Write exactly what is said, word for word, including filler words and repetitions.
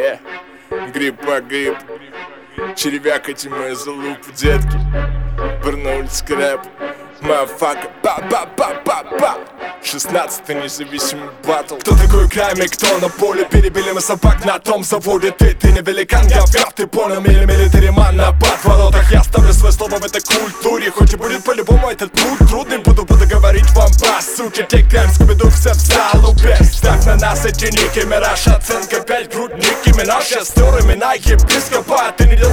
Yeah. Гриб по гриб. Червякайте мою залупу, детки. Вернулись к рэпу. Мафака, ба-ба-ба-ба-ба. шестнадцатый независимый батл. Кто такой Крайми, кто на поле? Перебили мы собак на том заводе. Ты, ты не великан, говнят, ты понял? Мили-милитариман на подворотах. Я ставлю свое слово в этой культуре. Хоть и будет по-любому этот путь трудный. Буду, буду говорить вам по сути. Тик-тайм, скобиду, все в залупе. Ставь на нас эти ники, мираж, оценка пять, грудники. Имена, сейчас стер имена епископа. Ты не